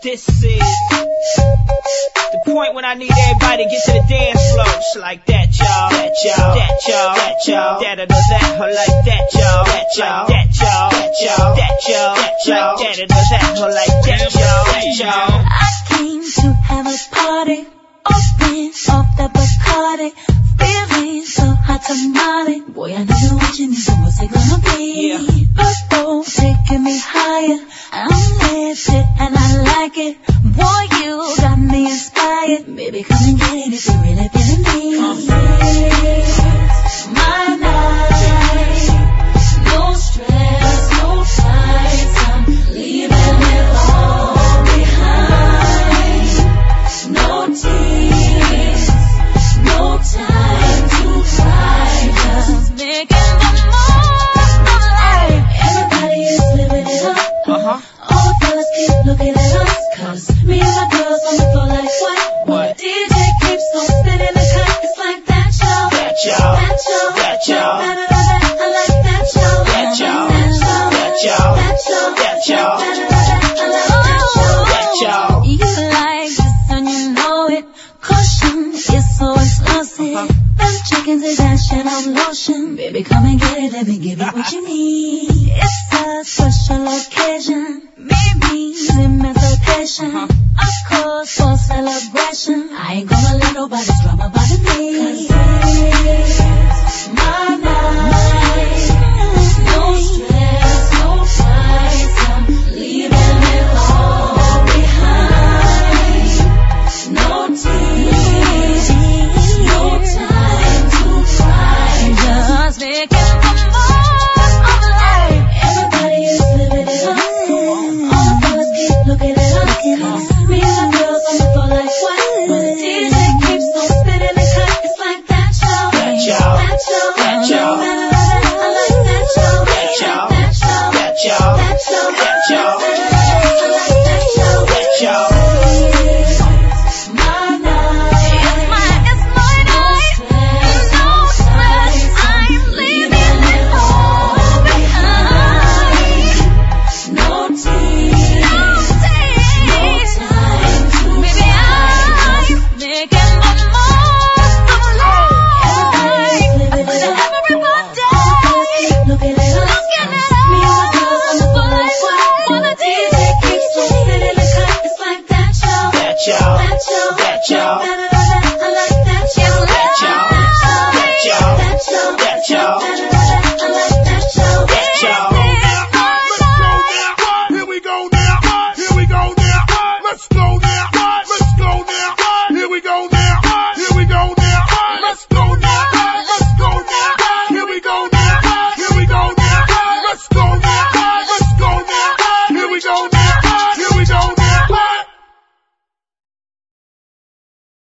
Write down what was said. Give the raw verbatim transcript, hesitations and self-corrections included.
This is the point when I need everybody to get to the dance floor. It's like that, y'all. That, y'all. That, y'all. That, y'all. That, or that, or like that, y'all. That, y'all. That, y'all. That, y'all. That, y'all. That, y'all. That, or that, or like that, y'all. That, y'all. I came to have a party, open off the Bacardi, feeling so hot tamale. Boy, I know you're watching me, so what's it gonna be? Yeah. Purple, taking me higher. I'm lifted and I like it. Boy, you got me inspired. Baby, come and get it if you're really feeling me. My night, no stress, no fights. I'm leaving it all behind. No tears, no time to cry. Just making the most of life. Everybody is living it up. Uh-huh. All the fellas keep looking at us, cause me and my girls on the floor like what? What? D J keeps on spinning the cut, it's like that, y'all. That, y'all. That, y'all. That, y'all. Like that, that, that, I like that, y'all. That, y'all. That, y'all. That, y'all. That, y'all. That, y'all. That, that, I like that, y'all. That, y'all. You like this and you know it. Caution, it's so explosive. Uh-huh. Them chickens is dashing on lotion. Baby, come and get it, let me give you what you need. It's a special occasion. Baby's emancipation. Uh-huh. Of course, for celebration. I ain't gonna let nobody drama